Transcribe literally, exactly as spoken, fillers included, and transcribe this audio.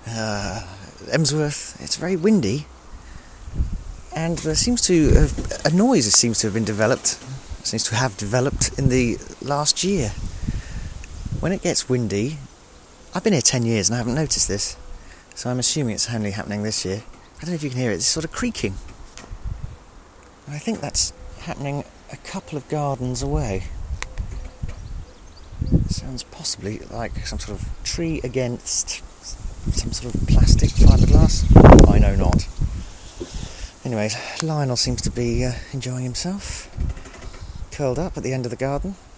uh, Emsworth, it's very windy, and there seems to have, a noise seems to have been developed, seems to have developed in the last year. When it gets windy, I've been here ten years and I haven't noticed this, so I'm assuming it's only happening this year. I don't know if you can hear it, it's sort of creaking. And I think that's happening a couple of gardens away. It sounds possibly like some sort of tree against some sort of plastic fiberglass. I know not. Anyway, Lionel seems to be uh, enjoying himself, curled up at the end of the garden.